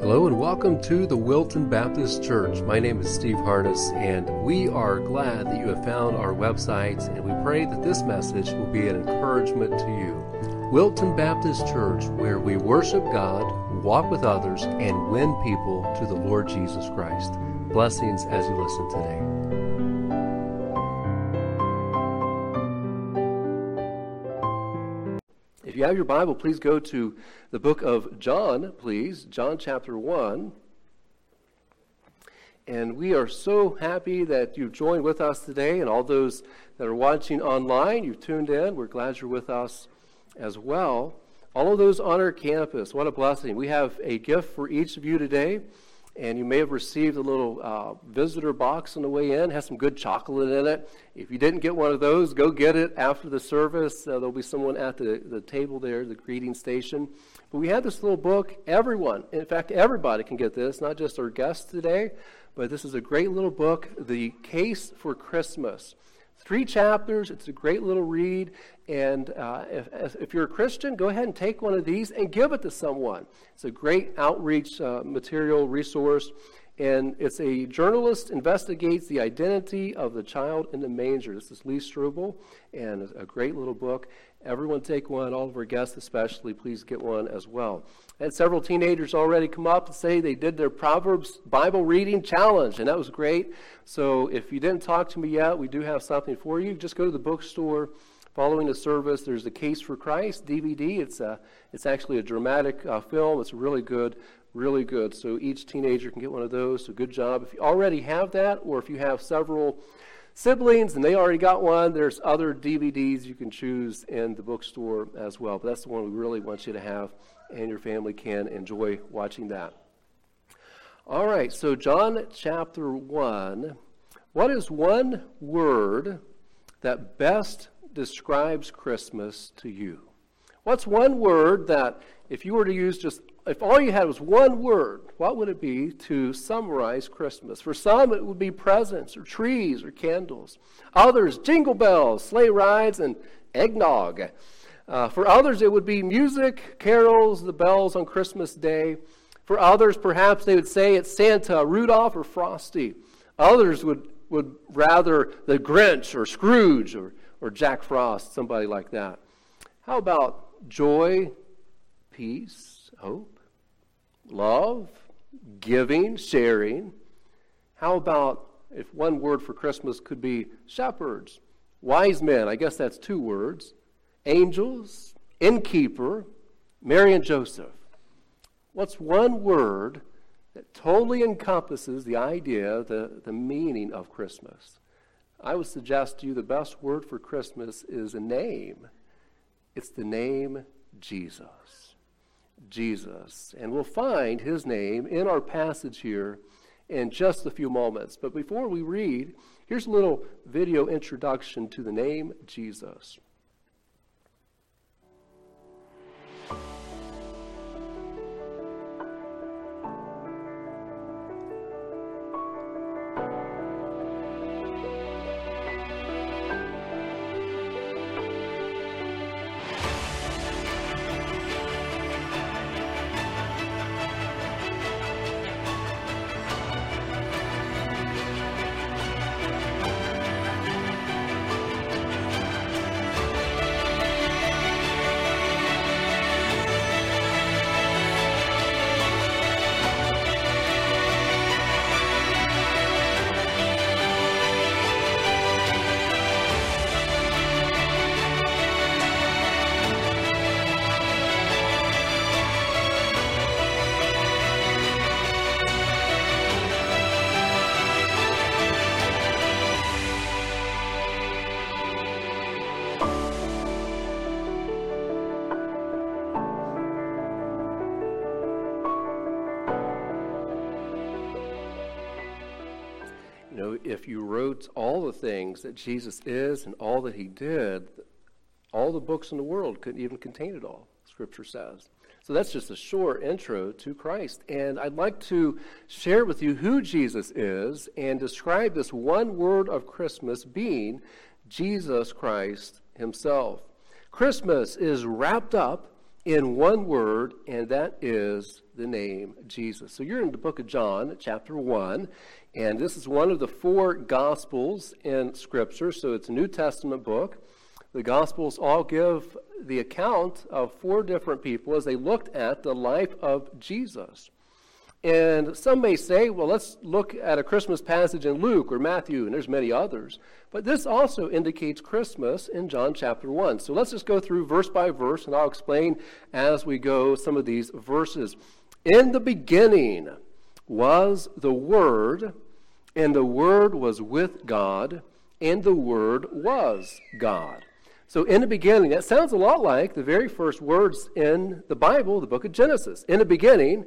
Hello and welcome to the Wilton Baptist Church. My name is Steve Harness, and we are glad that you have found our website, and we pray that this message will be an encouragement to you. Wilton Baptist Church, where we worship God, walk with others, and win people to the Lord Jesus Christ. Blessings as you listen today. If you have your Bible, please go to the book of John, please. John chapter 1. And we are so happy that you've joined with us today, and all those that are watching online, you've tuned in. We're glad you're with us as well. All of those on our campus, what a blessing. We have a gift for each of you today. And you may have received a little visitor box on the way in. It has some good chocolate in it. If you didn't get one of those, go get it after the service. There'll be someone at the table there, the greeting station. But we have this little book. Everyone, in fact, everybody can get this, not just our guests today. But this is a great little book, The Case for Christmas. 3 chapters. It's a great little read. And if you're a Christian, go ahead and take one of these and give it to someone. It's a great outreach material resource. And it's a journalist investigates the identity of the child in the manger. This is Lee Strobel, and a great little book. Everyone take one, all of our guests especially, please get one as well. I had several teenagers already come up and say they did their Proverbs Bible reading challenge, and that was great. So if you didn't talk to me yet, we do have something for you. Just go to the bookstore. Following the service, there's The Case for Christ DVD. It's actually a dramatic film. It's really good, really good. So each teenager can get one of those. So good job. If you already have that, or if you have several siblings and they already got one, there's other DVDs you can choose in the bookstore as well. But that's the one we really want you to have, and your family can enjoy watching that. All right, so John chapter 1. What is one word that best describes Christmas to you? What's one word that, if you were to use if all you had was one word, what would it be to summarize Christmas? For some, it would be presents or trees or candles. Others, jingle bells, sleigh rides, and eggnog. For others, it would be music, carols, the bells on Christmas Day. For others, perhaps they would say it's Santa, Rudolph, or Frosty. Others would rather the Grinch or Scrooge or Jack Frost, somebody like that. How about joy, peace, hope, love, giving, sharing? How about if one word for Christmas could be shepherds, wise men, I guess that's 2 words, angels, innkeeper, Mary and Joseph? What's one word that totally encompasses the idea, the meaning of Christmas? I would suggest to you the best word for Christmas is a name. It's the name Jesus. Jesus. And we'll find his name in our passage here in just a few moments. But before we read, here's a little video introduction to the name Jesus. If you wrote all the things that Jesus is and all that he did, all the books in the world couldn't even contain it all, Scripture says. So that's just a short intro to Christ. And I'd like to share with you who Jesus is and describe this one word of Christmas being Jesus Christ himself. Christmas is wrapped up in one word, and that is the name Jesus. So you're in the book of John, chapter 1, and this is one of the 4 Gospels in Scripture, so it's a New Testament book. The Gospels all give the account of 4 different people as they looked at the life of Jesus. And some may say, well, let's look at a Christmas passage in Luke or Matthew, and there's many others. But this also indicates Christmas in John chapter 1. So let's just go through verse by verse, and I'll explain as we go some of these verses. In the beginning was the Word, and the Word was with God, and the Word was God. So in the beginning, that sounds a lot like the very first words in the Bible, the book of Genesis. In the beginning,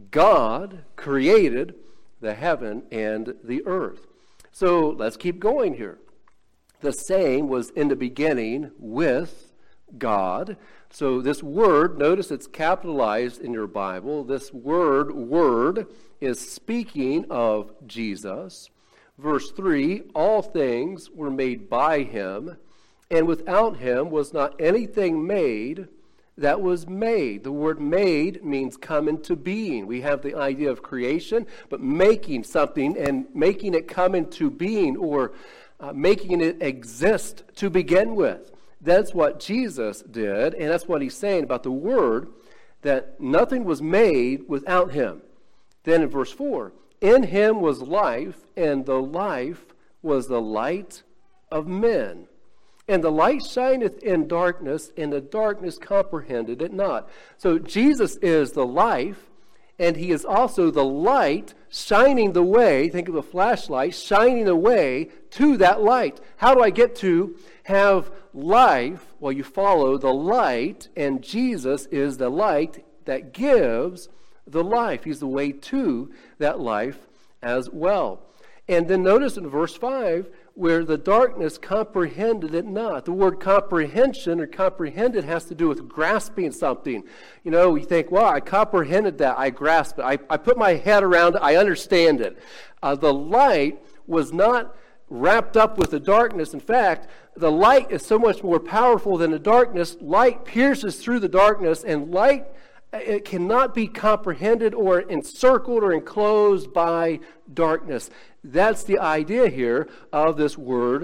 God created the heaven and the earth. So let's keep going here. The same was in the beginning with God. So this word, notice it's capitalized in your Bible. This word, is speaking of Jesus. Verse 3, all things were made by him, and without him was not anything made that was made. The word made means come into being. We have the idea of creation, but making something and making it come into being, or making it exist to begin with. That's what Jesus did, and that's what he's saying about the Word, that nothing was made without him. Then in verse 4, in him was life, and the life was the light of men. And the light shineth in darkness, and the darkness comprehended it not. So Jesus is the life, and he is also the light shining the way. Think of a flashlight shining the way to that light. How do I get to have life? Well, you follow the light, and Jesus is the light that gives the life. He's the way to that life as well. And then notice in verse 5, where the darkness comprehended it not. The word comprehension or comprehended has to do with grasping something. You know, we think, well, I comprehended that, I grasped it, I put my head around it, I understand it. The light was not wrapped up with the darkness. In fact, the light is so much more powerful than the darkness. Light pierces through the darkness, and light, it cannot be comprehended or encircled or enclosed by darkness. That's the idea here of this word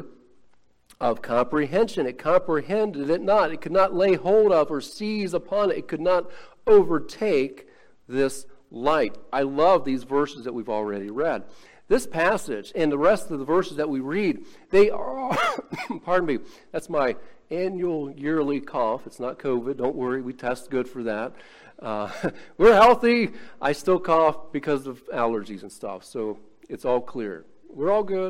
of comprehension. It comprehended it not. It could not lay hold of or seize upon it. It could not overtake this light. I love these verses that we've already read. This passage and the rest of the verses that we read, they are, pardon me, that's my annual yearly cough. It's not COVID. Don't worry. We test good for that. We're healthy. I still cough because of allergies and stuff. So it's all clear. We're all good.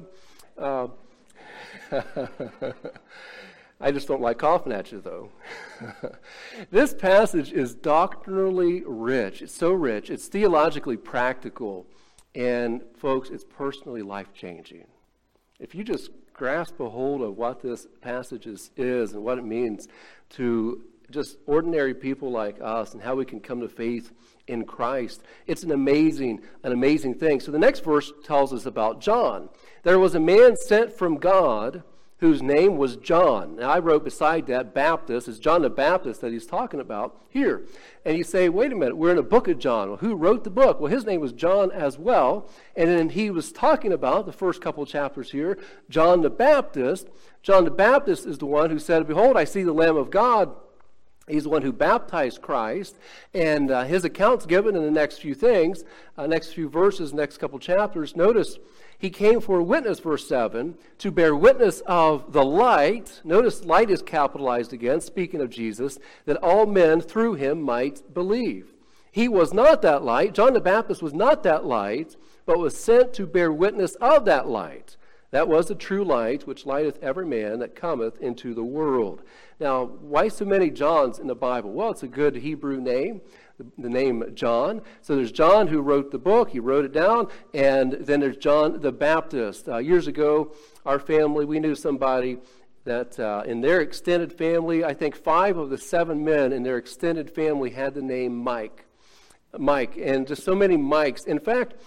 I just don't like coughing at you, though. This passage is doctrinally rich. It's so rich. It's theologically practical. And, folks, it's personally life-changing. If you just grasp a hold of what this passage is and what it means to just ordinary people like us and how we can come to faith in Christ, it's an amazing thing. So the next verse tells us about John. There was a man sent from God whose name was John. Now I wrote beside that Baptist. It's John the Baptist that he's talking about here. And you say, wait a minute, we're in a book of John. Well, who wrote the book? Well, his name was John as well. And then he was talking about, the first couple of chapters here, John the Baptist. John the Baptist is the one who said, behold, I see the Lamb of God. He's the one who baptized Christ, and his account's given in the next few things, next few verses, next couple chapters. Notice, he came for a witness, verse 7, to bear witness of the light. Notice, light is capitalized again, speaking of Jesus, that all men through him might believe. He was not that light. John the Baptist was not that light, but was sent to bear witness of that light. That was the true light, which lighteth every man that cometh into the world. Now, why so many Johns in the Bible? Well, it's a good Hebrew name, the name John. So there's John who wrote the book. He wrote it down. And then there's John the Baptist. Years ago, our family, we knew somebody that in their extended family, I think 5 of the 7 men in their extended family had the name Mike. And just so many Mikes. In fact,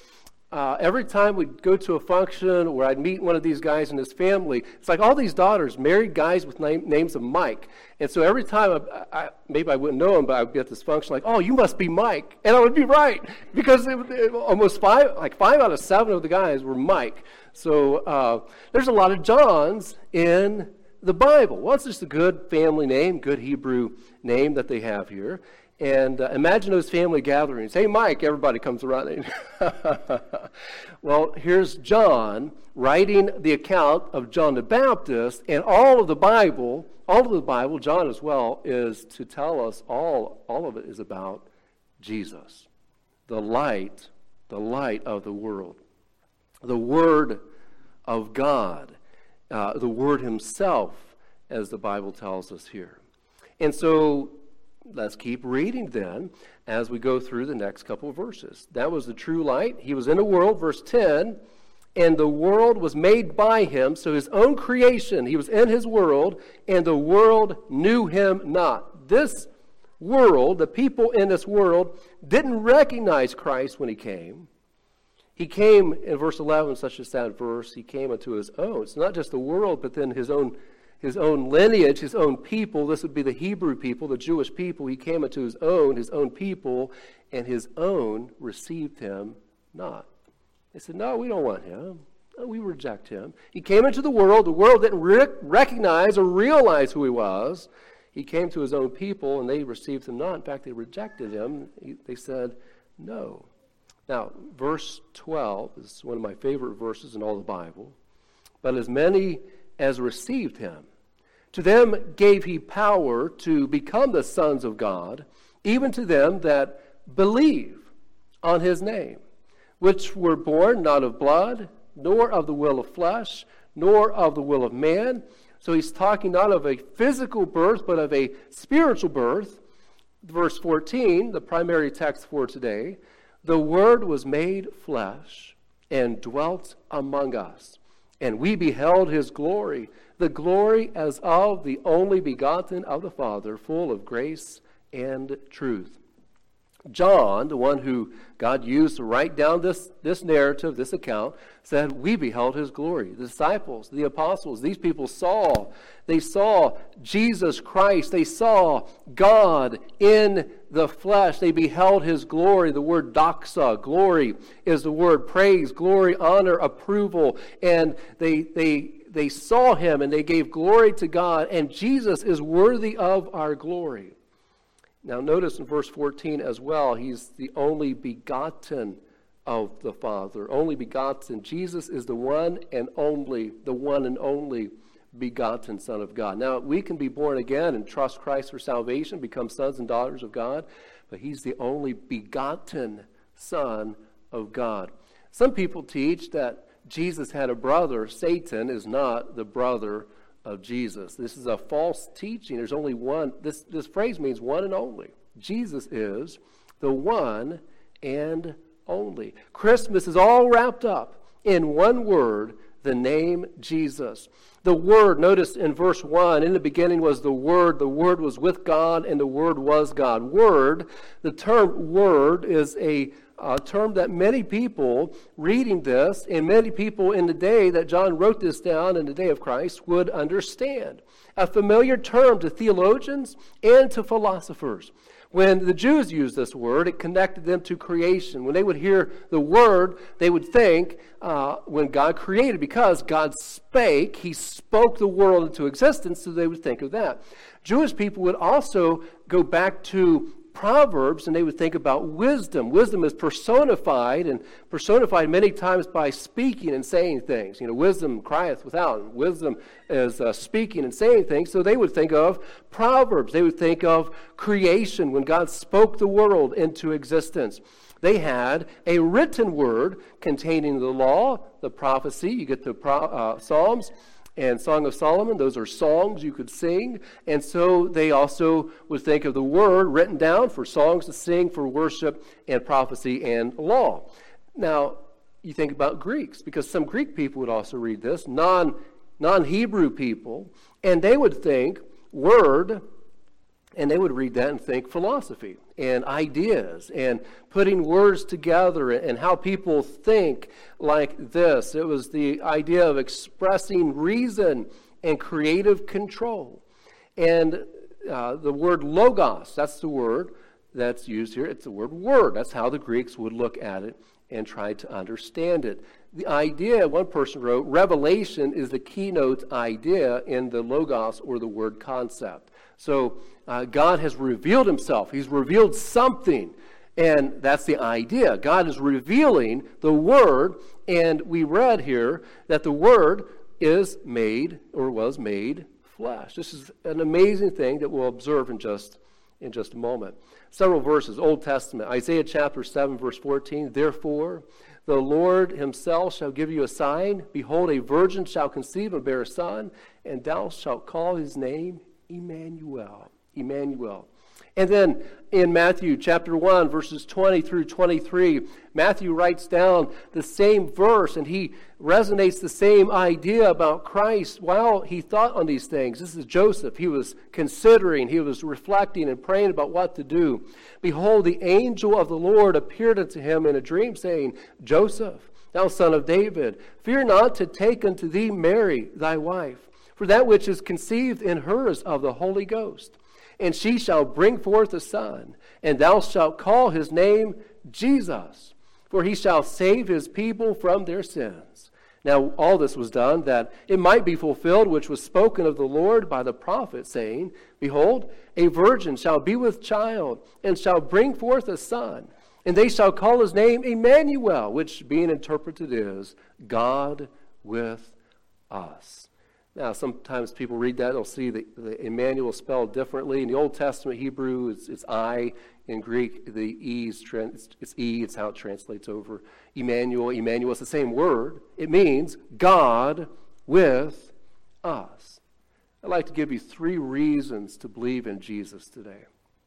every time we'd go to a function where I'd meet one of these guys and his family, it's like all these daughters, married guys with names of Mike. And so every time, maybe I wouldn't know him, but I'd be at this function like, oh, you must be Mike. And I would be right, because almost five out of 7 of the guys were Mike. So there's a lot of Johns in the Bible. Well, it's just a good family name, good Hebrew name that they have here. And imagine those family gatherings. Hey, Mike, everybody comes running. Well, here's John writing the account of John the Baptist, and all of the Bible, John as well, is to tell us all of it is about Jesus, the light of the world, the Word of God, the Word Himself, as the Bible tells us here. And so let's keep reading then as we go through the next couple of verses. That was the true light. He was in the world, verse 10, and the world was made by him, so his own creation. He was in his world, and the world knew him not. This world, the people in this world, didn't recognize Christ when he came. He came, in verse 11, such a sad verse, he came unto his own. It's not just the world, but then his own lineage, his own people. This would be the Hebrew people, the Jewish people. He came unto his own people, and his own received him not. They said, no, we don't want him. No, we reject him. He came into the world didn't recognize or realize who he was. He came to his own people, and they received him not. In fact, they rejected him. They said, no. Now, verse 12 is one of my favorite verses in all the Bible. But as many as received him, to them gave he power to become the sons of God, even to them that believe on his name, which were born not of blood, nor of the will of flesh, nor of the will of man. So he's talking not of a physical birth, but of a spiritual birth. Verse 14, the primary text for today, the Word was made flesh and dwelt among us. And we beheld his glory, the glory as of the only begotten of the Father, full of grace and truth. John, the one who God used to write down this narrative, this account, said, we beheld his glory. The disciples, the apostles, these people saw Jesus Christ. They saw God in the flesh. They beheld his glory. The word doxa, glory, is the word praise, glory, honor, approval. And they saw him and they gave glory to God. And Jesus is worthy of our glory. Now notice in verse 14 as well, he's the only begotten of the Father. Only begotten. Jesus is the one and only begotten Son of God. Now, we can be born again and trust Christ for salvation, become sons and daughters of God, but he's the only begotten Son of God. Some people teach that Jesus had a brother. Satan is not the brother of Jesus. This is a false teaching. There's only one. This phrase means one and only. Jesus is the one and only. Christmas is all wrapped up in one word, the name Jesus. The Word, notice in verse 1, in the beginning was the Word was with God, and the Word was God. Word, the term word is a term that many people reading this, and many people in the day that John wrote this down in the day of Christ, would understand. A familiar term to theologians and to philosophers. When the Jews used this word, it connected them to creation. When they would hear the word, they would think when God created, because God spake, he spoke the world into existence, so they would think of that. Jewish people would also go back to Proverbs, and they would think about wisdom. Wisdom is personified many times by speaking and saying things. Wisdom crieth without. Wisdom is speaking and saying things. So they would think of Proverbs. They would think of creation, when God spoke the world into existence. They had a written word containing the law, the prophecy. You get the Psalms and Song of Solomon. Those are songs you could sing. And so they also would think of the word written down for songs to sing, for worship and prophecy and law. Now, you think about Greeks, because some Greek people would also read this, non-Hebrew people, and they would think word And they would read that and think philosophy and ideas and putting words together and how people think like this. It was the idea of expressing reason and creative control. And the word logos, that's the word that's used here. It's the word. That's how the Greeks would look at it and try to understand it. The idea, one person wrote, revelation is the keynote idea in the logos or the word concept. So God has revealed himself. He's revealed something, and that's the idea. God is revealing the Word, and we read here that the Word is made or was made flesh. This is an amazing thing that we'll observe in just a moment. Several verses, Old Testament, Isaiah chapter 7, verse 14, therefore the Lord himself shall give you a sign. Behold, a virgin shall conceive and bear a son, and thou shalt call his name Emmanuel. Emmanuel. And then in Matthew chapter 1, verses 20 through 23, Matthew writes down the same verse, and he resonates the same idea about Christ while he thought on these things. This is Joseph. He was considering, he was reflecting and praying about what to do. Behold, the angel of the Lord appeared unto him in a dream, saying, Joseph, thou son of David, fear not to take unto thee Mary thy wife, for that which is conceived in her is of the Holy Ghost. And she shall bring forth a son, and thou shalt call his name Jesus, for he shall save his people from their sins. Now all this was done that it might be fulfilled, which was spoken of the Lord by the prophet, saying, Behold, a virgin shall be with child, and shall bring forth a son, and they shall call his name Emmanuel, which being interpreted is God with us. Now, sometimes people read that, they'll see the Emmanuel spelled differently. In the Old Testament Hebrew, it's I. In Greek, the E it's E. It's how it translates over. Emmanuel, it's the same word. It means God with us. I'd like to give you 3 reasons to believe in Jesus today.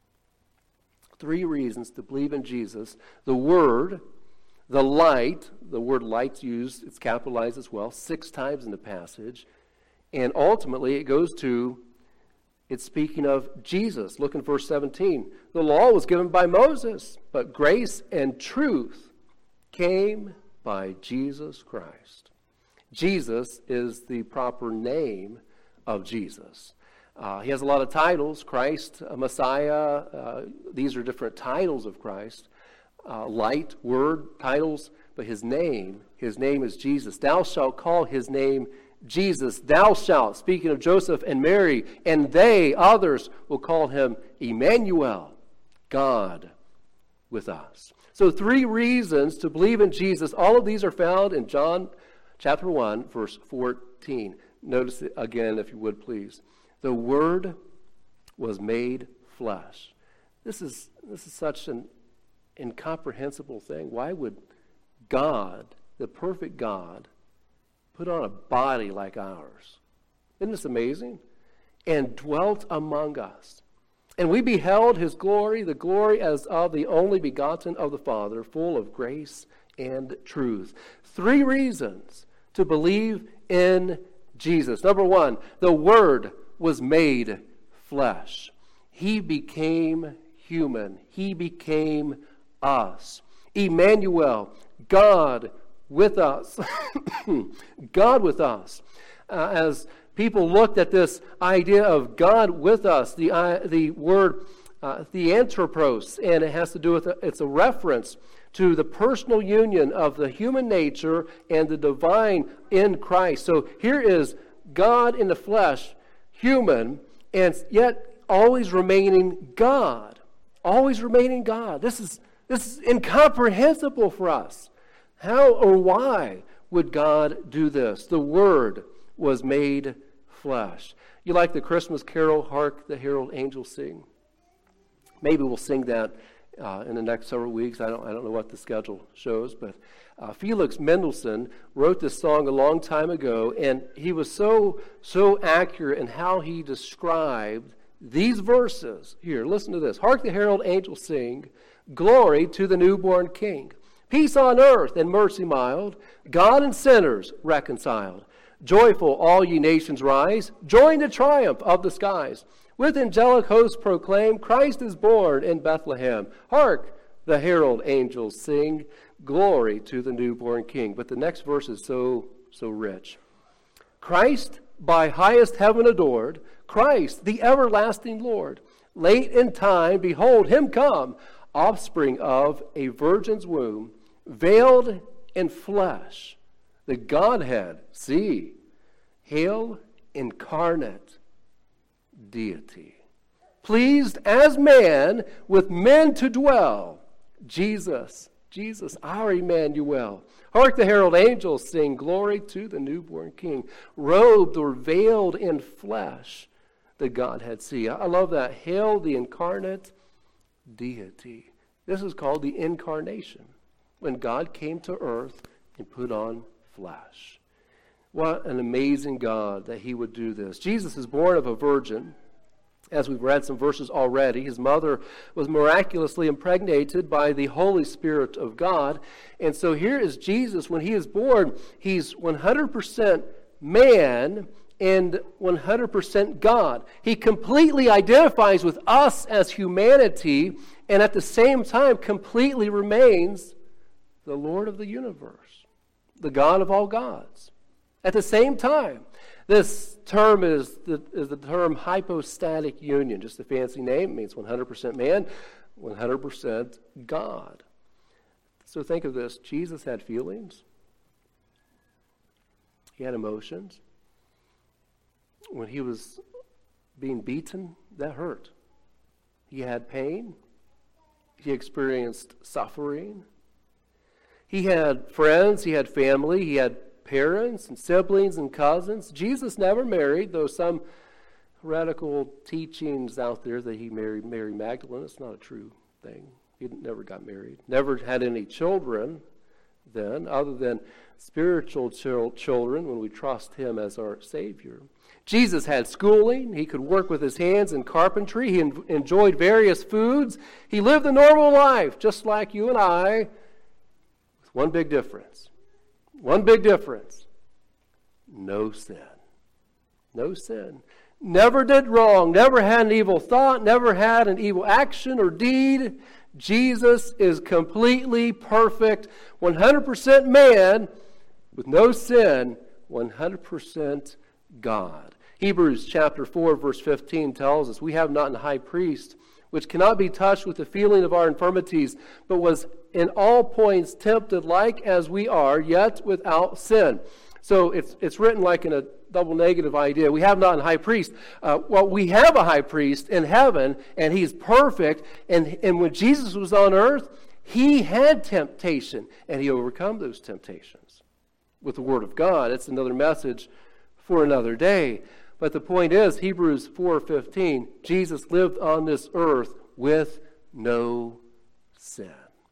3 reasons to believe in Jesus. The Word, the light, the word light's used, it's capitalized as well, 6 times in the passage. And ultimately, it goes to, it's speaking of Jesus. Look in verse 17. The law was given by Moses, but grace and truth came by Jesus Christ. Jesus is the proper name of Jesus. He has a lot of titles, Christ, Messiah. These are different titles of Christ. Light, word, titles, but his name is Jesus. Thou shalt call his name Jesus. Thou shalt, speaking of Joseph and Mary, and they, others, will call him Emmanuel, God with us. So 3 reasons to believe in Jesus. All of these are found in John chapter 1, verse 14. Notice it again, if you would, please. The Word was made flesh. This is such an incomprehensible thing. Why would God, the perfect God, put on a body like ours? Isn't this amazing? And dwelt among us. And we beheld his glory, the glory as of the only begotten of the Father, full of grace and truth. 3 reasons to believe in Jesus. Number 1, the Word was made flesh. He became human. He became us. Emmanuel, God with us. God with us. As people looked at this idea of God with us, the word theanthropos, and it has to do with, it's a reference to the personal union of the human nature and the divine in Christ. So here is God in the flesh, human, and yet always remaining God. Always remaining God. This is incomprehensible for us. How or why would God do this? The Word was made flesh. You like the Christmas carol, Hark the Herald Angels Sing? Maybe we'll sing that in the next several weeks. I don't know what the schedule shows, but Felix Mendelssohn wrote this song a long time ago, and he was so accurate in how he described these verses. Here, listen to this. Hark the Herald Angels Sing, glory to the newborn King. Peace on earth and mercy mild, God and sinners reconciled. Joyful all ye nations rise, join the triumph of the skies. With angelic hosts proclaim, Christ is born in Bethlehem. Hark, the herald angels sing, glory to the newborn King. But the next verse is so rich. Christ, by highest heaven adored, Christ, the everlasting Lord. Late in time, behold him come, offspring of a virgin's womb, veiled in flesh, the Godhead, see, hail incarnate deity. Pleased as man with men to dwell, Jesus, our Emmanuel. Hark, the herald angels sing, glory to the newborn King. Robed or veiled in flesh, the Godhead see. I love that. Hail the incarnate deity. This is called the incarnation, when God came to earth and put on flesh. What an amazing God that he would do this. Jesus is born of a virgin. As we've read some verses already, his mother was miraculously impregnated by the Holy Spirit of God. And so here is Jesus. When he is born, he's 100% man and 100% God. He completely identifies with us as humanity, and at the same time completely remains the Lord of the universe, the God of all gods. At the same time, this term is the term hypostatic union, just a fancy name. It means 100% man, 100% God. So think of this. Jesus had feelings. He had emotions. When he was being beaten, that hurt. He had pain. He experienced suffering. He had friends. He had family. He had parents and siblings and cousins. Jesus never married, though some radical teachings out there that he married Mary Magdalene. It's not a true thing. He never got married. Never had any children then, other than spiritual children when we trust him as our Savior. Jesus had schooling. He could work with his hands in carpentry. He enjoyed various foods. He lived a normal life, just like you and I, with one big difference. One big difference. No sin. No sin. Never did wrong. Never had an evil thought. Never had an evil action or deed. Jesus is completely perfect. 100% man with no sin. 100% God. Hebrews chapter 4 verse 15 tells us, we have not an high priest which cannot be touched with the feeling of our infirmities, but was in all points tempted like as we are, yet without sin. So it's written like in a double negative idea. We have not a high priest. Well, we have a high priest in heaven, and he's perfect. And when Jesus was on earth, he had temptation, and he overcome those temptations with the Word of God. It's another message for another day. But the point is, Hebrews 4:15, Jesus lived on this earth with no sin.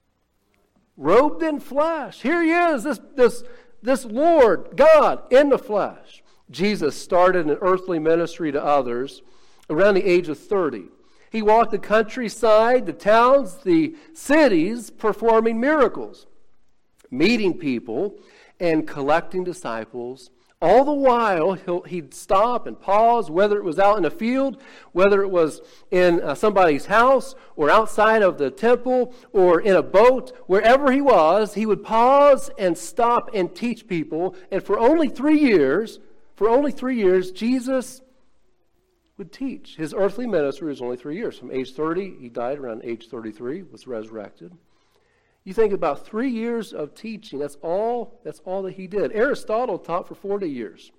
Robed in flesh. Here he is, this Lord, God, in the flesh. Jesus started an earthly ministry to others around the age of 30. He walked the countryside, the towns, the cities, performing miracles, meeting people, and collecting disciples. All the while, he'd stop and pause, whether it was out in a field, whether it was in somebody's house, or outside of the temple, or in a boat, wherever he was, he would pause and stop and teach people. And for only 3 years, Jesus would teach. His earthly ministry was only 3 years. From age 30, he died around age 33, was resurrected. You think about 3 years of teaching. That's all that he did. Aristotle taught for 40 years.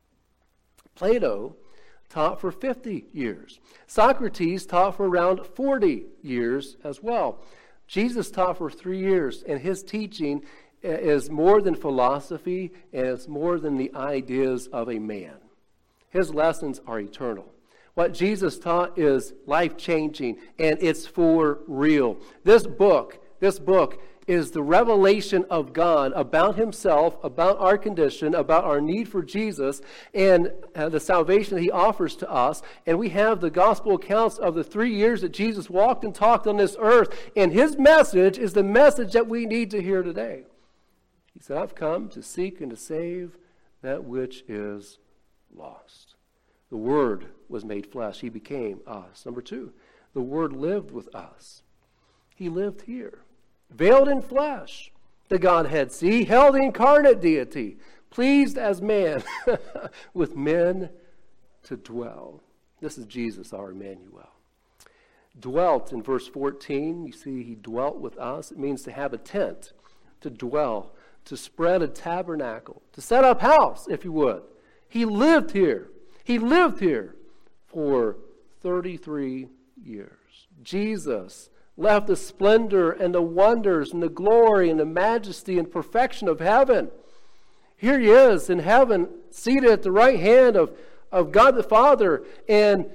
Plato taught for 50 years. Socrates taught for around 40 years as well. Jesus taught for 3 years, and his teaching is more than philosophy, and it's more than the ideas of a man. His lessons are eternal. What Jesus taught is life-changing, and it's for real. This book is the revelation of God about himself, about our condition, about our need for Jesus, and the salvation that he offers to us. And we have the gospel accounts of the 3 years that Jesus walked and talked on this earth. And his message is the message that we need to hear today. He said, I've come to seek and to save that which is lost. The Word was made flesh. He became us. Number 2, the Word lived with us. He lived here, veiled in flesh. The Godhead, see, held the incarnate deity, pleased as man with men to dwell. This is Jesus, our Emmanuel. Dwelt in verse 14, you see he dwelt with us. It means to have a tent, to dwell, to spread a tabernacle, to set up house, if you would. He lived here. He lived here for 33 years. Jesus left the splendor and the wonders and the glory and the majesty and perfection of heaven. Here he is in heaven, seated at the right hand of God the Father. And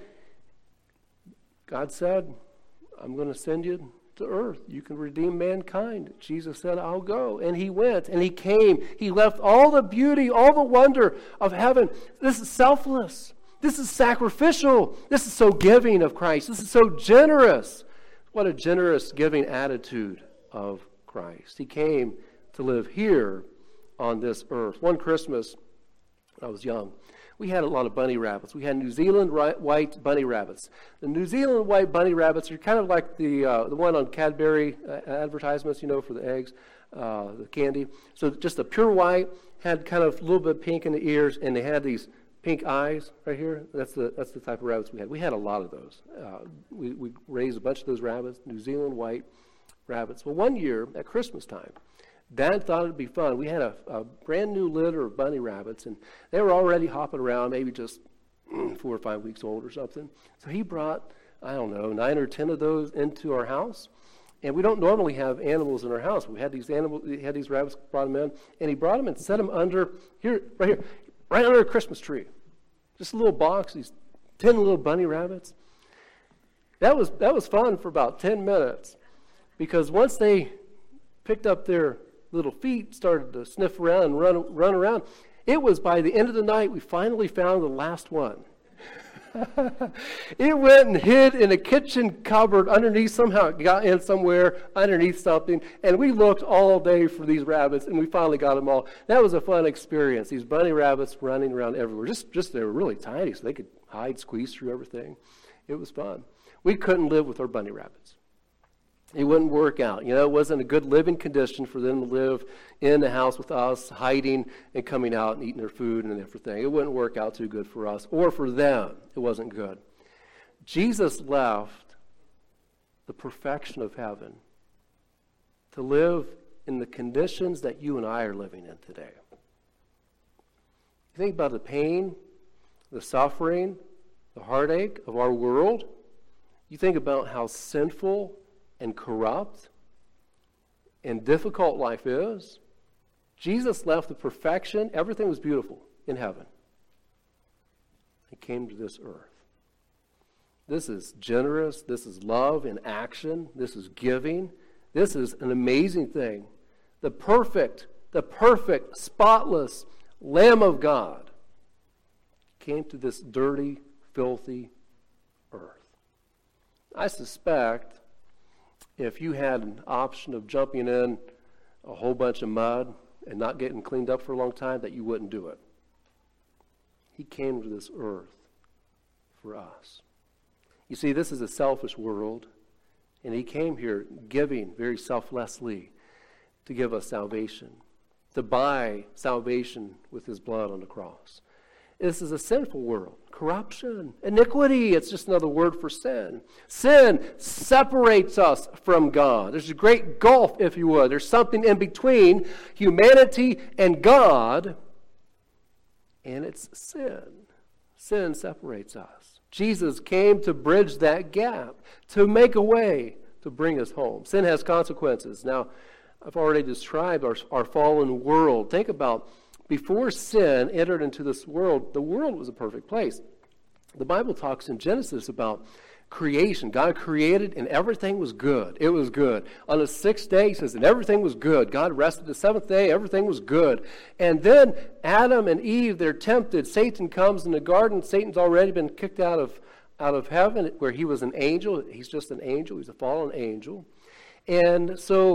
God said, I'm going to send you to earth. You can redeem mankind. Jesus said, I'll go. And he went and he came. He left all the beauty, all the wonder of heaven. This is selfless. This is sacrificial. This is so giving of Christ. This is so generous. What a generous giving attitude of Christ. He came to live here on this earth. One Christmas, when I was young, we had a lot of bunny rabbits. We had New Zealand white bunny rabbits. The New Zealand white bunny rabbits are kind of like the one on Cadbury advertisements, for the eggs, the candy. So just a pure white, had kind of a little bit pink in the ears, and they had these pink eyes right here. That's the type of rabbits we had. We had a lot of those. We raised a bunch of those rabbits, New Zealand white rabbits. Well, one year at Christmas time, Dad thought it'd be fun. We had a brand new litter of bunny rabbits, and they were already hopping around, maybe just 4 or 5 weeks old or something. So he brought, 9 or 10 of those into our house. And we don't normally have animals in our house. We had these rabbits, brought them in, and he brought them and set them under right under a Christmas tree. Just a little box, these 10 little bunny rabbits. That was fun for about 10 minutes, because once they picked up their little feet, started to sniff around and run around, it was by the end of the night we finally found the last one. It went and hid in a kitchen cupboard underneath, somehow it got in somewhere underneath something, and we looked all day for these rabbits, and we finally got them all. That was a fun experience, these bunny rabbits running around everywhere. Just they were really tiny, so they could hide, squeeze through everything. It was fun. We couldn't live with our bunny rabbits. It wouldn't work out. It wasn't a good living condition for them to live in the house with us, hiding and coming out and eating their food and everything. It wouldn't work out too good for us or for them. It wasn't good. Jesus left the perfection of heaven to live in the conditions that you and I are living in today. You think about the pain, the suffering, the heartache of our world. You think about how sinful and corrupt and difficult life is. Jesus left the perfection. Everything was beautiful in heaven. He came to this earth. This is generous. This is love in action. This is giving. This is an amazing thing. The perfect, spotless Lamb of God came to this dirty, filthy earth. I suspect if you had an option of jumping in a whole bunch of mud and not getting cleaned up for a long time, that you wouldn't do it. He came to this earth for us. You see, this is a selfish world, and he came here giving very selflessly to give us salvation, to buy salvation with his blood on the cross. This is a sinful world. Corruption, iniquity, it's just another word for sin. Sin separates us from God. There's a great gulf, if you would. There's something in between humanity and God, and it's sin. Sin separates us. Jesus came to bridge that gap, to make a way to bring us home. Sin has consequences. Now, I've already described our fallen world. Think about before sin entered into this world, the world was a perfect place. The Bible talks in Genesis about creation. God created and everything was good. It was good. On the 6th day, he says, and everything was good. God rested the 7th day, everything was good. And then Adam and Eve, they're tempted. Satan comes in the garden. Satan's already been kicked out of heaven where he was an angel. He's just an angel. He's a fallen angel. And so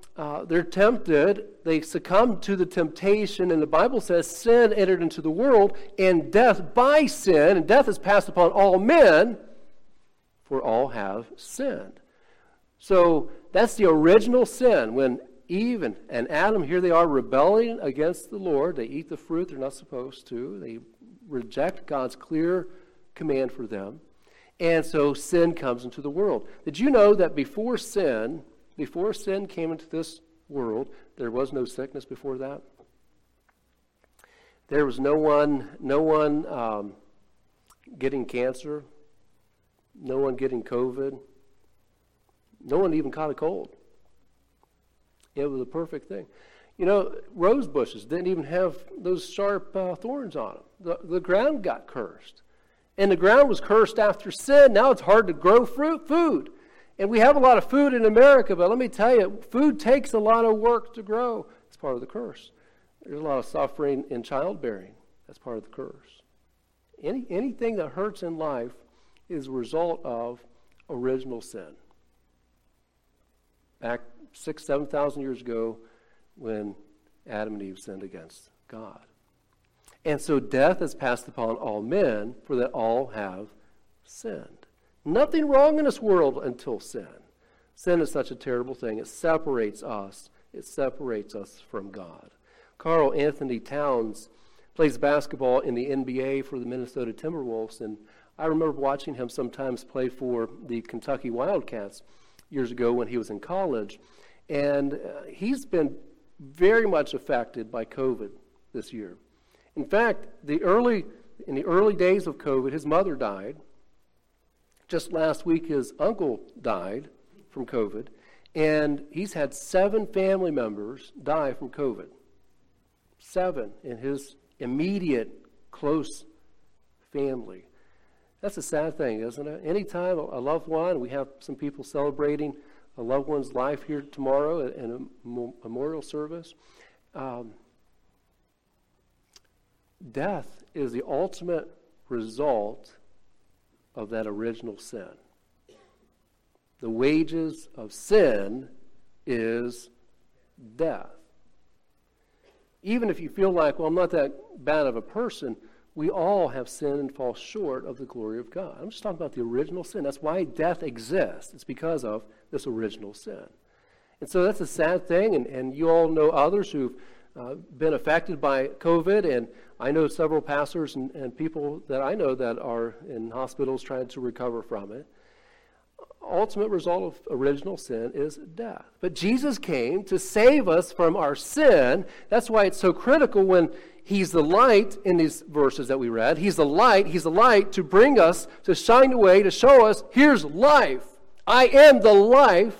they're tempted, they succumb to the temptation, and the Bible says sin entered into the world, and death by sin, and death is passed upon all men, for all have sinned. So that's the original sin. When Eve and Adam, here they are rebelling against the Lord. They eat the fruit they're not supposed to. They reject God's clear command for them. And so sin comes into the world. Did you know that before sin came into this world, there was no sickness before that? There was no one getting cancer, no one getting COVID, no one even caught a cold. It was a perfect thing. You know, rose bushes didn't even have those sharp thorns on them. The ground got cursed. And the ground was cursed after sin. Now it's hard to grow food. And we have a lot of food in America, but let me tell you, food takes a lot of work to grow. It's part of the curse. There's a lot of suffering in childbearing. That's part of the curse. Anything that hurts in life is a result of original sin. Back 6,000, 7,000 years ago when Adam and Eve sinned against God. And so death is passed upon all men, for that all have sinned. Nothing wrong in this world until sin. Sin is such a terrible thing. It separates us. It separates us from God. Karl Anthony Towns plays basketball in the NBA for the Minnesota Timberwolves, and I remember watching him sometimes play for the Kentucky Wildcats years ago when he was in college. And he's been very much affected by COVID this year. In fact, in the early days of COVID, his mother died. Just last week, his uncle died from COVID. And he's had 7 family members die from COVID. 7 in his immediate, close family. That's a sad thing, isn't it? Anytime a loved one, we have some people celebrating a loved one's life here tomorrow in a memorial service. Death is the ultimate result of that original sin. The wages of sin is death. Even if you feel like, well, I'm not that bad of a person, we all have sinned and fall short of the glory of God. I'm just talking about the original sin. That's why death exists. It's because of this original sin. And so that's a sad thing, and you all know others who've been affected by COVID, and I know several pastors and people that I know that are in hospitals trying to recover from it. Ultimate result of original sin is death. But Jesus came to save us from our sin. That's why it's so critical when He's the light in these verses that we read. He's the light to bring us, to shine the way, to show us, here's life. I am the life.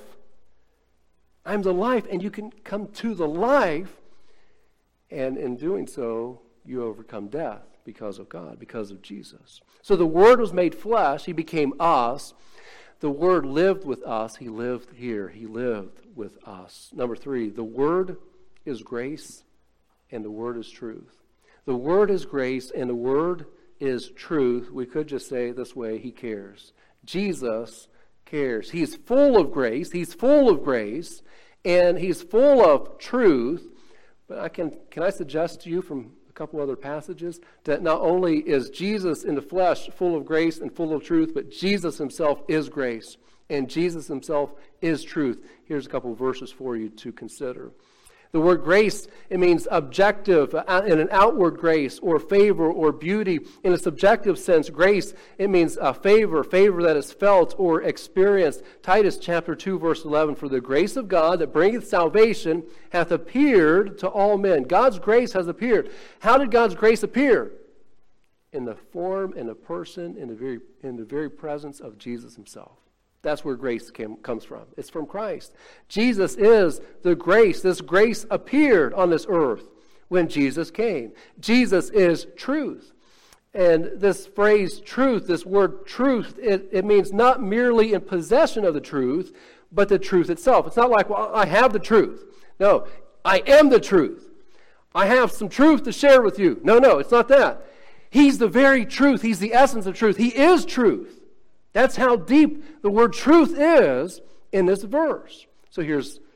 I'm the life, and you can come to the life. And in doing so, you overcome death because of God, because of Jesus. So the Word was made flesh. He became us. The Word lived with us. He lived here. He lived with us. Number 3, the Word is grace and the Word is truth. The Word is grace and the Word is truth. We could just say it this way, He cares. Jesus cares. He's full of grace. He's full of grace and He's full of truth. But can I suggest to you from a couple other passages that not only is Jesus in the flesh full of grace and full of truth, but Jesus Himself is grace and Jesus Himself is truth. Here's a couple of verses for you to consider. The word grace, it means objective in an outward grace or favor or beauty. In a subjective sense, grace, it means a favor that is felt or experienced. Titus chapter 2 verse 11, for the grace of God that bringeth salvation hath appeared to all men. God's grace has appeared. How did God's grace appear? In the form, in the person, in the very presence of Jesus Himself. That's where grace comes from. It's from Christ. Jesus is the grace. This grace appeared on this earth when Jesus came. Jesus is truth. And this phrase truth, this word truth, it means not merely in possession of the truth, but the truth itself. It's not like, well, I have the truth. No, I am the truth. I have some truth to share with you. No, it's not that. He's the very truth. He's the essence of truth. He is truth. That's how deep the word truth is in this verse. So here's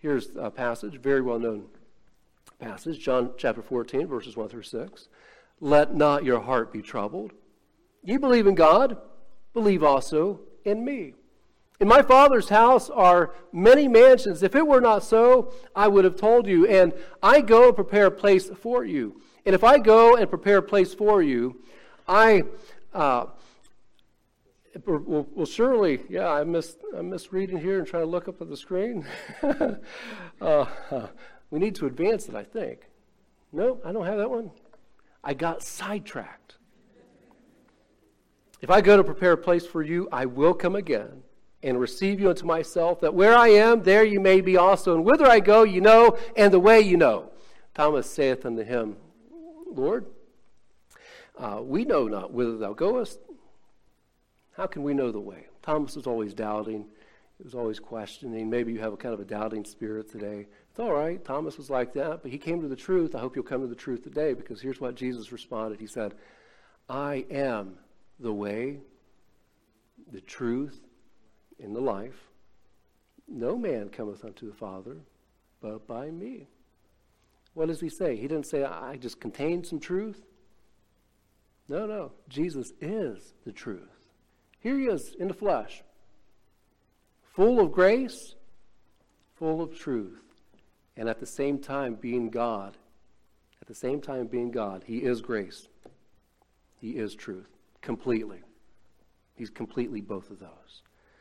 Here's a passage, very well-known passage, John chapter 14, verses 1 through 6. Let not your heart be troubled. You believe in God, believe also in me. In my Father's house are many mansions. If it were not so, I would have told you. And I go and prepare a place for you. And if I go and prepare a place for you, I will surely, I missed reading here and trying to look up at the screen. We need to advance it, I think. No, I don't have that one. I got sidetracked. If I go to prepare a place for you, I will come again and receive you unto myself, that where I am, there you may be also. And whither I go, you know, and the way you know. Thomas saith unto him, Lord, we know not whither thou goest. How can we know the way? Thomas was always doubting. He was always questioning. Maybe you have a kind of a doubting spirit today. It's all right. Thomas was like that, but he came to the truth. I hope you'll come to the truth today, because here's what Jesus responded. He said, I am the way, the truth, and the life. No man cometh unto the Father but by me. What does he say? He didn't say, I just contained some truth. No. Jesus is the truth. Here he is in the flesh, full of grace, full of truth, and at the same time being God. At the same time being God, he is grace. He is truth, completely. He's completely both of those.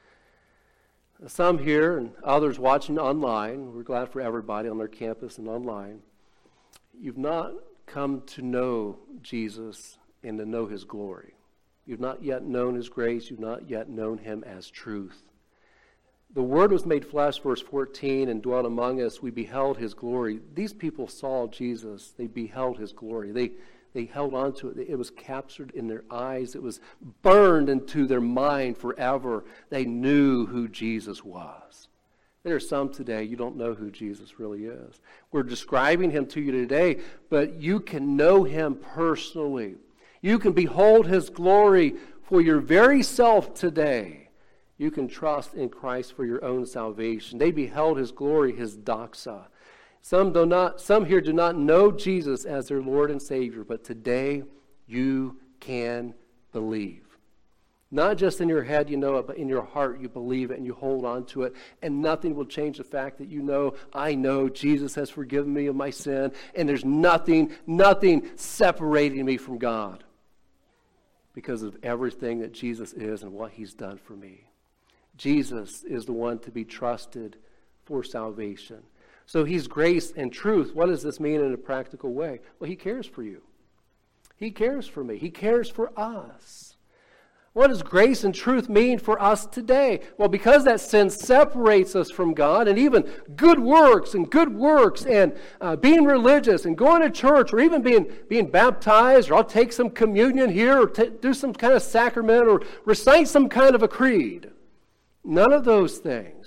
Some here and others watching online, we're glad for everybody on their campus and online, you've not come to know Jesus and to know his glory. You've not yet known his grace. You've not yet known him as truth. The Word was made flesh, verse 14, and dwelt among us. We beheld his glory. These people saw Jesus. They beheld his glory. They held on to it. It was captured in their eyes. It was burned into their mind forever. They knew who Jesus was. There are some today, you don't know who Jesus really is. We're describing him to you today, but you can know him personally. You can behold his glory for your very self today. You can trust in Christ for your own salvation. They beheld his glory, his doxa. Some here do not know Jesus as their Lord and Savior, but today you can believe. Not just in your head you know it, but in your heart you believe it and you hold on to it. And nothing will change the fact that you know, I know Jesus has forgiven me of my sin, and there's nothing separating me from God because of everything that Jesus is and what he's done for me. Jesus is the one to be trusted for salvation. So he's grace and truth. What does this mean in a practical way? Well, he cares for you. He cares for me. He cares for us. What does grace and truth mean for us today? Well, because that sin separates us from God, and even good works and being religious and going to church, or even being baptized, or I'll take some communion here, or do some kind of sacrament, or recite some kind of a creed. None of those things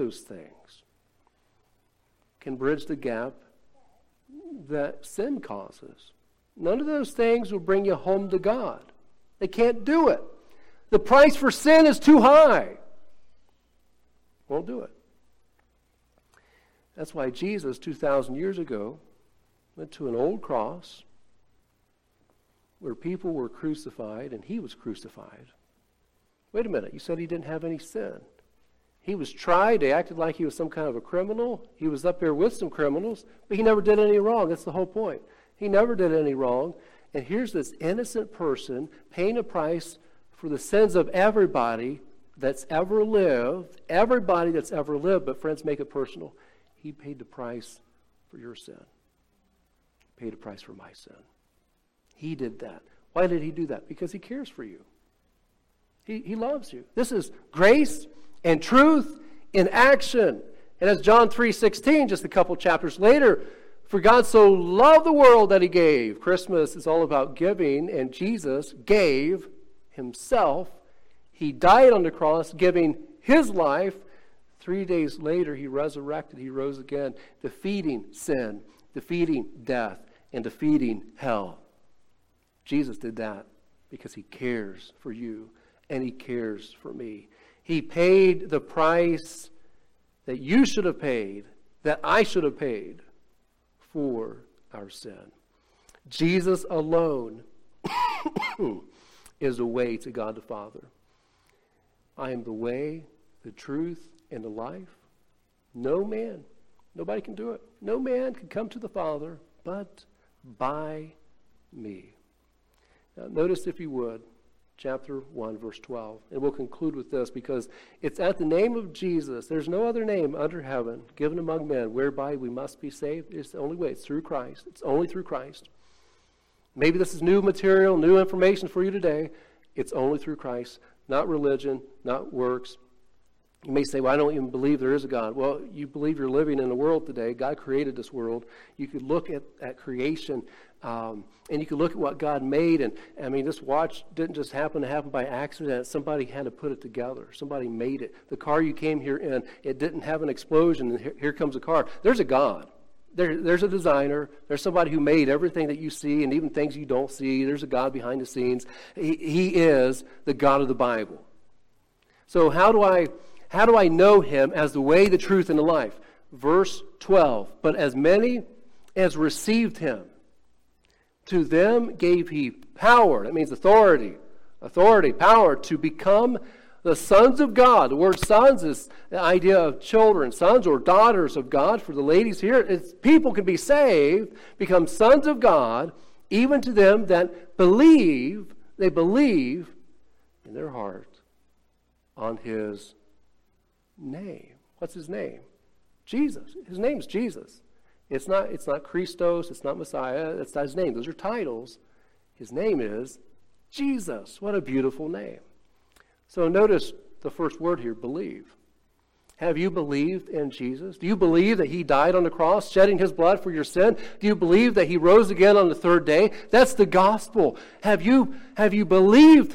can bridge the gap that sin causes. None of those things will bring you home to God. They can't do it. The price for sin is too high. Won't do it. That's why Jesus, 2,000 years ago, went to an old cross where people were crucified and he was crucified. Wait a minute, you said he didn't have any sin. He was tried. They acted like he was some kind of a criminal. He was up there with some criminals, but he never did any wrong. That's the whole point. He never did any wrong. And here's this innocent person paying a price for the sins of everybody that's ever lived. Everybody that's ever lived. But friends, make it personal. He paid the price for your sin. He paid a price for my sin. He did that. Why did he do that? Because he cares for you. He loves you. This is grace and truth in action. And as John 3:16, just a couple chapters later, for God so loved the world that he gave. Christmas is all about giving, and Jesus gave himself. He died on the cross, giving his life. 3 days later, he resurrected. He rose again, defeating sin, defeating death, and defeating hell. Jesus did that because he cares for you, and he cares for me. He paid the price that you should have paid that I should have paid for our sin. Jesus alone is the way to God the Father. I am the way, the truth, and the life. No man, nobody can do it. No man can come to the Father but by me. Now, notice, if you would, chapter 1, verse 12. And we'll conclude with this, because it's at the name of Jesus. There's no other name under heaven given among men whereby we must be saved. It's the only way. It's through Christ. It's only through Christ. Maybe this is new material, new information for you today. It's only through Christ, not religion, not works. You may say, well, I don't even believe there is a God. Well, you believe you're living in a world today. God created this world. You could look at creation, and you could look at what God made. And I mean, this watch didn't just happen by accident. Somebody had to put it together. Somebody made it. The car you came here in, it didn't have an explosion, and here comes a car. There's a God. There's a designer. There's somebody who made everything that you see, and even things you don't see. There's a God behind the scenes. He is the God of the Bible. So how do I know him as the way, the truth, and the life? Verse 12, but as many as received him, to them gave he power. That means authority, power, to become the sons of God. The word sons is the idea of children, sons or daughters of God. For the ladies here, it's people can be saved, become sons of God, even to them that believe, they believe in their heart on his name. What's his name? Jesus. His name's Jesus. It's not Christos, it's not Messiah, that's not his name. Those are titles. His name is Jesus. What a beautiful name. So notice the first word here, believe. Have you believed in Jesus? Do you believe that he died on the cross, shedding his blood for your sin? Do you believe that he rose again on the third day? That's the gospel. Have you believed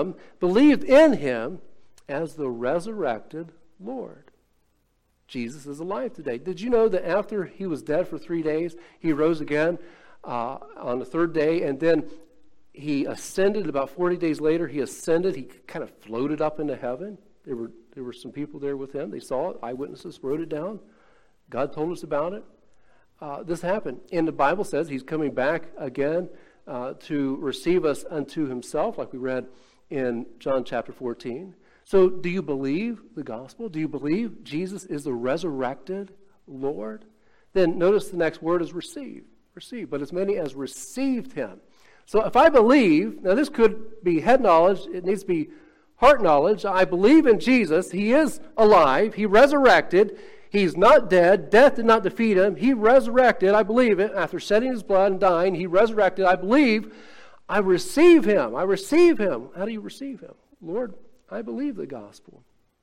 in him as the resurrected Lord? Jesus is alive today. Did you know that after he was dead for 3 days, he rose again on the third day, and then he ascended? About 40 days later, he ascended. He kind of floated up into heaven. There were some people there with him. They saw it. Eyewitnesses wrote it down. God told us about it. This happened. And the Bible says he's coming back again to receive us unto himself, like we read in John chapter 14. So do you believe the gospel? Do you believe Jesus is the resurrected Lord? Then notice the next word is receive. Receive. But as many as received him. So if I believe, now this could be head knowledge, it needs to be heart knowledge. I believe in Jesus. He is alive. He resurrected. He's not dead. Death did not defeat him. He resurrected. I believe it. After shedding his blood and dying, he resurrected. I believe. I receive him. I receive him. How do you receive him? Lord, I believe the gospel.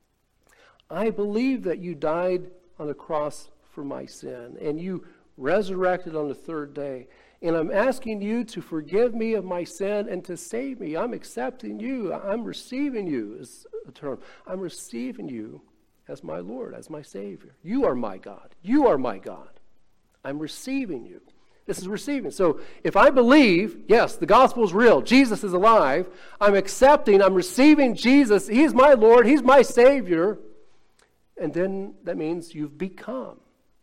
I believe that you died on the cross for my sin, and you resurrected on the third day. And I'm asking you to forgive me of my sin and to save me. I'm accepting you. I'm receiving you is a term. I'm receiving you as my Lord, as my Savior. You are my God. You are my God. I'm receiving you. This is receiving. So if I believe, yes, the gospel is real, Jesus is alive, I'm accepting, I'm receiving Jesus, he's my Lord, he's my Savior, and then that means you become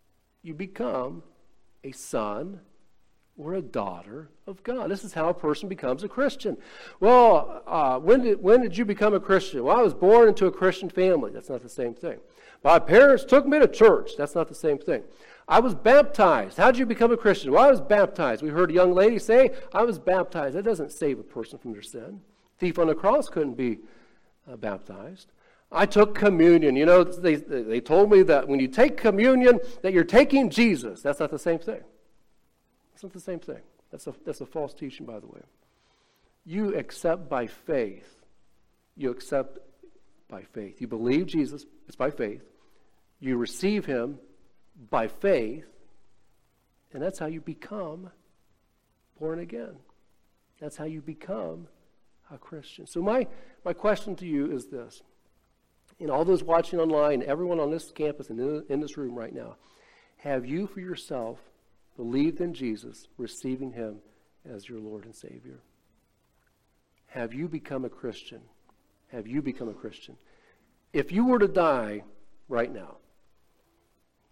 a son or a daughter of God. This is how a person becomes a Christian. Well, when did you become a Christian? Well, I was born into a Christian family. That's not the same thing. My parents took me to church. That's not the same thing. I was baptized. How did you become a Christian? Well, I was baptized. We heard a young lady say, I was baptized. That doesn't save a person from their sin. Thief on the cross couldn't be baptized. I took communion. You know, they told me that when you take communion, that you're taking Jesus. That's not the same thing. It's not the same thing. That's a false teaching, by the way. You accept by faith. You accept by faith. You believe Jesus. It's by faith. You receive him by faith, and that's how you become born again. That's how you become a Christian. So my question to you is this. And all those watching online, everyone on this campus and in this room right now, have you for yourself believed in Jesus, receiving him as your Lord and Savior? Have you become a Christian? Have you become a Christian? If you were to die right now,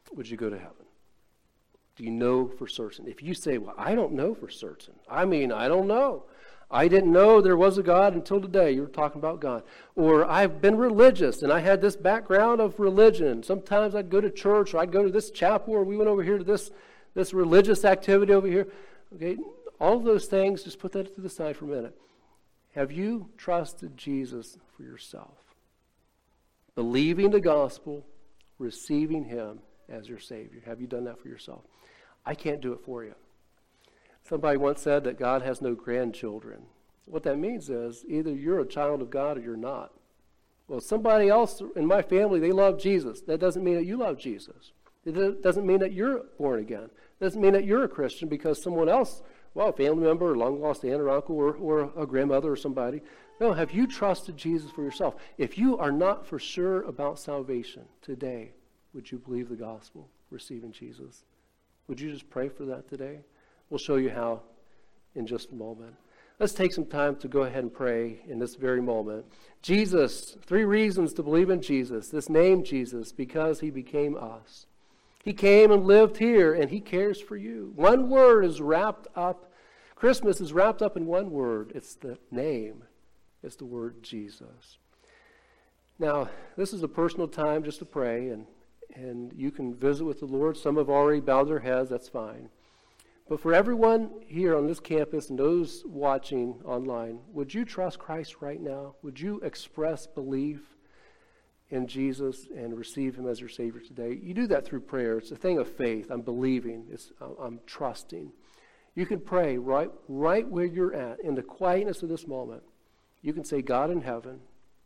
would you go to heaven? Do you know for certain? If you say, well, I don't know for certain. I don't know. I didn't know there was a God until today. You were talking about God. Or I've been religious, and I had this background of religion. Sometimes I'd go to church, or I'd go to this chapel, or we went over here to this religious activity over here. Okay, all of those things, just put that to the side for a minute. Have you trusted Jesus for yourself? Believing the gospel, receiving him as your Savior. Have you done that for yourself? I can't do it for you. Somebody once said that God has no grandchildren. What that means is either you're a child of God or you're not. Well, somebody else in my family, they love Jesus. That doesn't mean that you love Jesus. It doesn't mean that you're born again. It doesn't mean that you're a Christian because someone else, well, a family member or long-lost aunt or uncle or a grandmother or somebody. No, have you trusted Jesus for yourself? If you are not for sure about salvation today, would you believe the gospel, receiving Jesus? Would you just pray for that today? We'll show you how in just a moment. Let's take some time to go ahead and pray in this very moment. Jesus, 3 reasons to believe in Jesus. This name Jesus, because he became us. He came and lived here, and he cares for you. One word is wrapped up. Christmas is wrapped up in one word. It's the name. It's the word Jesus. Now, this is a personal time just to pray, and you can visit with the Lord. Some have already bowed their heads. That's fine. But for everyone here on this campus and those watching online, would you trust Christ right now? Would you express belief in Jesus and receive him as your Savior today? You do that through prayer. It's a thing of faith. I'm believing. I'm trusting. You can pray right where you're at, in the quietness of this moment. You can say, God in heaven,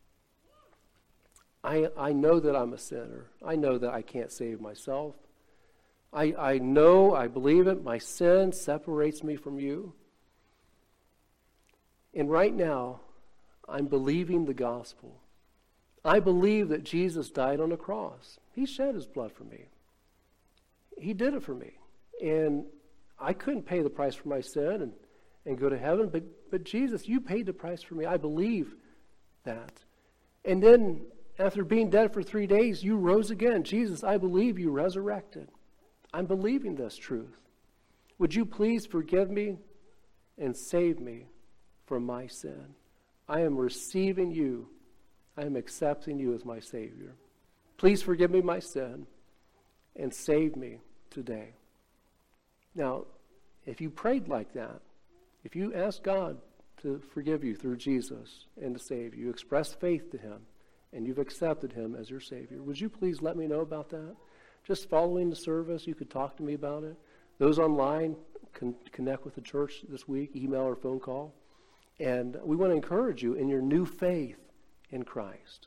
I know that I'm a sinner. I know that I can't save myself. I know, I believe it, my sin separates me from you. And right now, I'm believing the gospel. I believe that Jesus died on the cross. He shed his blood for me. He did it for me. And I couldn't pay the price for my sin and go to heaven, but Jesus, you paid the price for me. I believe that. And then, after being dead for 3 days, you rose again. Jesus, I believe you resurrected. I'm believing this truth. Would you please forgive me and save me from my sin? I am receiving you. I am accepting you as my Savior. Please forgive me my sin and save me today. Now, if you prayed like that, if you asked God to forgive you through Jesus and to save you, you expressed faith to him, and you've accepted him as your Savior, would you please let me know about that? Just following the service, you could talk to me about it. Those online can connect with the church this week, email or phone call. And we want to encourage you in your new faith in Christ.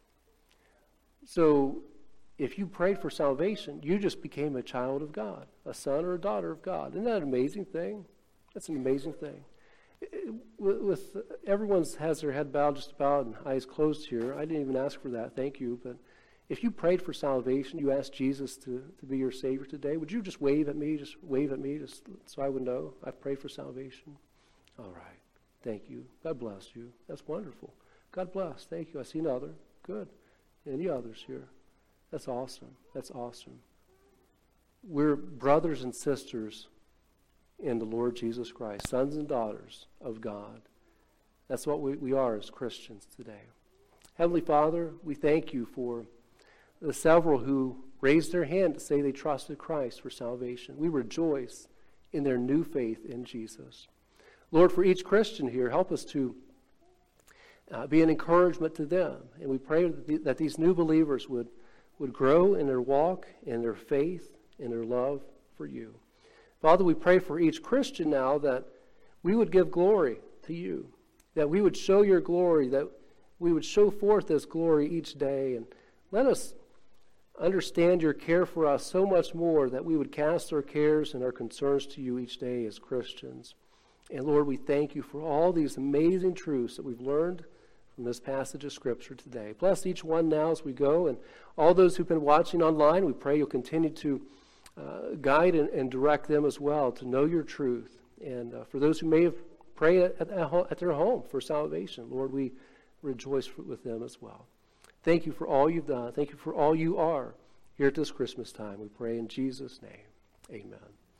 So if you prayed for salvation, you just became a child of God, a son or a daughter of God. Isn't that an amazing thing? That's an amazing thing. With everyone has their head bowed just about and eyes closed here. I didn't even ask for that. Thank you. But if you prayed for salvation, you asked Jesus to be your Savior today, would you just wave at me, just so I would know I've prayed for salvation? All right. Thank you. God bless you. That's wonderful. God bless. Thank you. I see another. Good. Any others here? That's awesome. That's awesome. We're brothers and sisters in the Lord Jesus Christ, sons and daughters of God. That's what we are as Christians today. Heavenly Father, we thank you for the several who raised their hand to say they trusted Christ for salvation. We rejoice in their new faith in Jesus. Lord, for each Christian here, help us to be an encouragement to them. And we pray that these new believers would grow in their walk, in their faith, in their love for you. Father, we pray for each Christian now that we would give glory to you, that we would show your glory, that we would show forth this glory each day. And let us understand your care for us so much more that we would cast our cares and our concerns to you each day as Christians. And Lord, we thank you for all these amazing truths that we've learned from this passage of Scripture today. Bless each one now as we go, and all those who've been watching online, we pray you'll continue to guide and direct them as well to know your truth. And for those who may have prayed at their home for salvation, Lord, we rejoice with them as well. Thank you for all you've done. Thank you for all you are here at this Christmas time. We pray in Jesus' name. Amen.